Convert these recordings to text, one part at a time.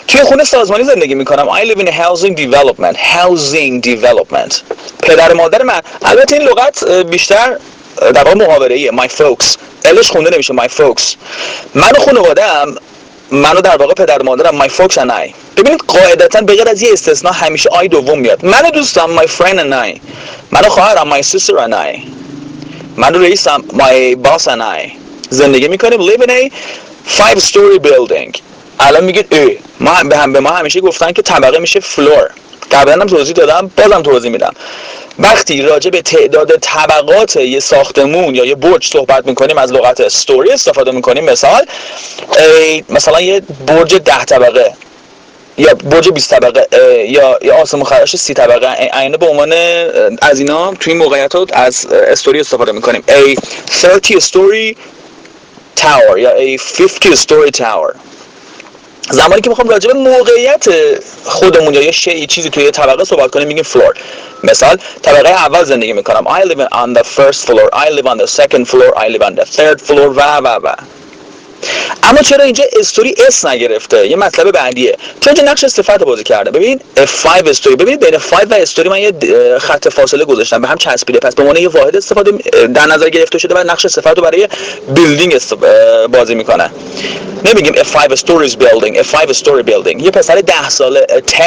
توی خونه سازمانی زندگی میکنم. I live in a housing development. پدر مادر من، البته این لغت بیشتر در واقع محاوره‌ایه. my folks الش خونده نمیشه my folks. من و خانواده‌ام، منو در واقع پدر مادرم my folks and I. ببینید قاعدتا به غیر از یه استثناء همیشه آی دوم میاد. من و دوستم my friend and I. من و خواهرم my sister and I. من و رئیسم my boss and I. زندگی میکنیم live in a 5-story building. الان میگید به ما همیشه گفتن که طبقه میشه فلور. قبلا هم توضیح دادم، بازم توضیح میدم. وقتی راجع به تعداد طبقات یه ساختمون یا یه برج صحبت میکنیم از لغت استوری استفاده میکنیم. مثلا یه برج 10 طبقه یا برج 20 طبقه یا آسمون خراش 30 طبقه، عینه به عنوان از اینا توی این موقعیتات از استوری استفاده میکنیم. a 30 story tower یا a 50 story tower. زمانی که میخوام راجع به موقعیت خودمون یا یه چیزی توی طبقه صحبت کنیم میگیم فلور. مثال طبقه اول زندگی میکنم. I live on the first floor. I live on the second floor. I live on the third floor و. اما چرا اینجا استوری اس نگرفته؟ یه مطلب بعدیه. چون اینجا نقش صفت بازی کرده. ببین F5 استوری. ببینید بین 5 و استوری من یه خط فاصله گذاشتم، به هم چسبیده. پس به عنوان یه واحد استفاده در نظر گرفته شده و نقش صفت رو برای بیلدینگ بازی میکنه. نمیگیم a 5 stories building, a 5 story building. یه پسر 10 ساله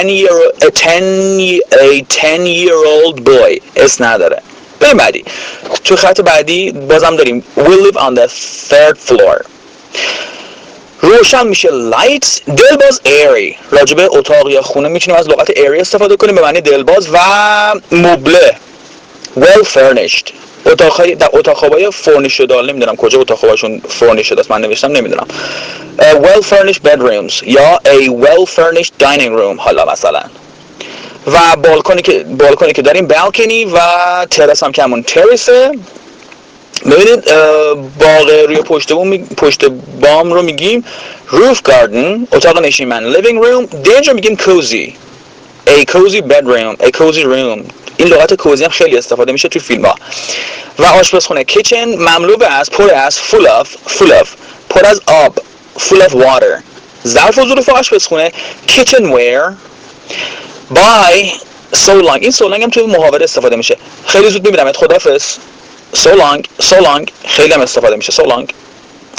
a 10-year-old boy اس نداره. بریم بعدی. تو خط بعدی بازم داریم we live on the third floor. روشن میشه light. دلباز airy. راجبه اتاق یا خونه میتونیم از لغت airy استفاده کنیم به معنی دلباز. و مبله well furnished. اتاق خوابای فرنیش شده، نمیدونم کجا اتاق خوابشون فرنیش شده است، من نوشتم نمیدونم. well furnished bedrooms یا a well furnished dining room. حالا مثلا و بالکنی که داریم balcony و تراس هم که همون ترسه. ببینید باغ روی پشت بام رو میگیم roof garden. اتاق نشیمن living room. اینجا میگیم cozy, a cozy bedroom, a cozy room. این لغت کوزی هم خیلی استفاده میشه توی فیلم ها. و آشپزخونه kitchen مملو از پر از full of پر از آب full of water. ظرف و ظروف آشپزخونه kitchenware. by so long. این so long هم توی محاوره استفاده میشه. خیلی زود میبینم خدافظ. so long خیلی هم استفاده میشه so long.